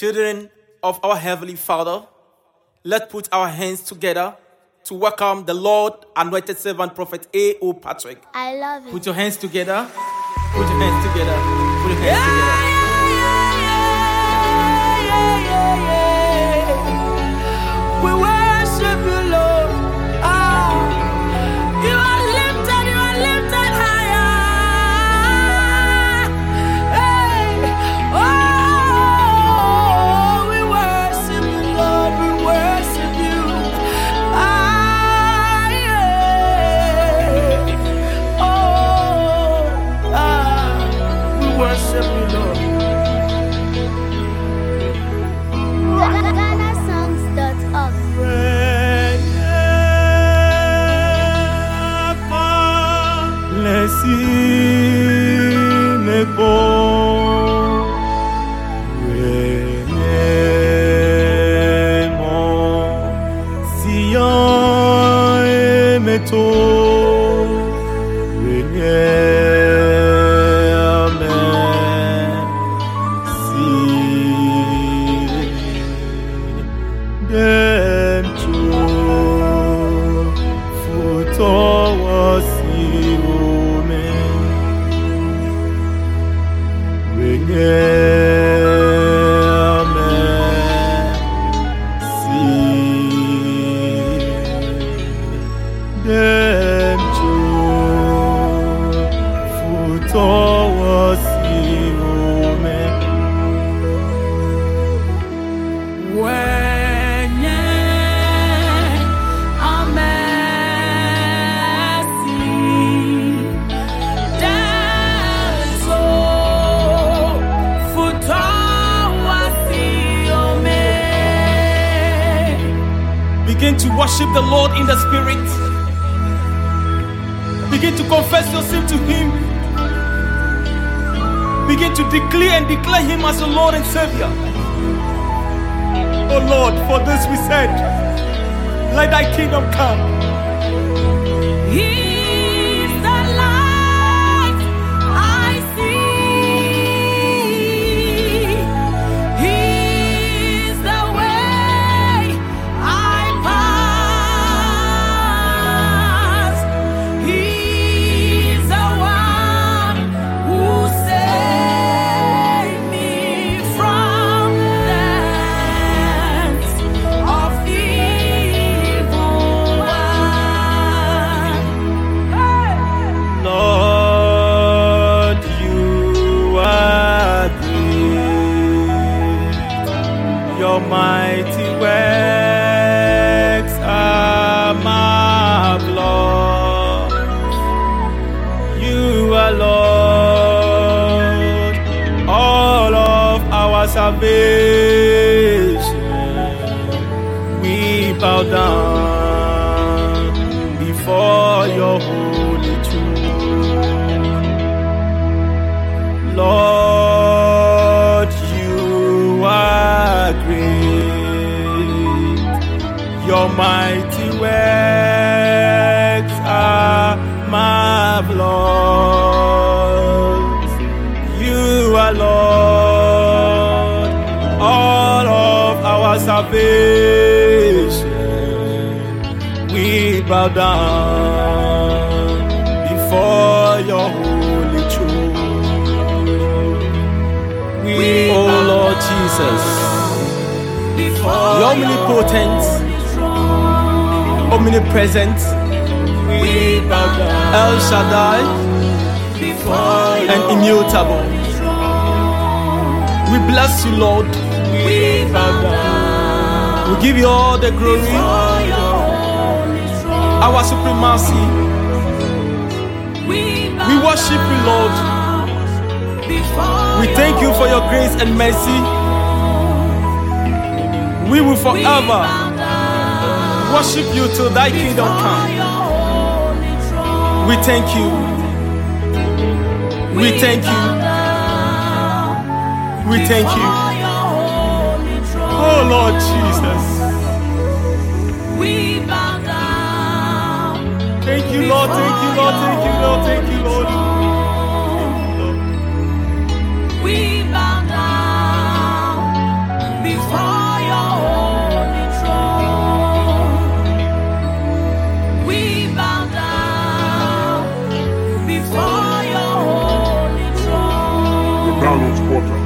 Children of our Heavenly Father, let's put our hands together to welcome the Lord anointed servant Prophet A.O. Patrick. I love it. Put your hands together. Put your hands together. Put your hands together. We worship you, Lord. You are lifted higher. Hey. Oh, we worship you, Lord. We worship you. We worship you, Lord. GhanaSongs.org. Begin to worship the Lord in the Spirit. Begin to confess your sin to Him. Begin to declare and declare Him as the Lord and Savior. Oh Lord, for this we said, let Thy kingdom come. He's the light I see. He's the way I pass. He's the one who saved me from the hands of evil one. Lord, you are great. Your mighty works are marvelous. You are Lord, all of our salvation. We bow down before your holy throne. Lord, you are great. Your mighty works are marvelous. You are Lord, all of our salvation. We bow down before your holy throne. Oh Lord Jesus, the omnipotent, omnipresent, El Shaddai, and immutable. We bless you, Lord. We give you all the glory, our supremacy. We worship you, Lord. We thank you for your grace and mercy. We will forever worship you till thy kingdom come. We thank you. We thank you. We thank you. Oh Lord Jesus. Thank you, Lord. Thank you, Lord. Thank you, Lord. Thank you, Lord. We bow down. Downloads Portal.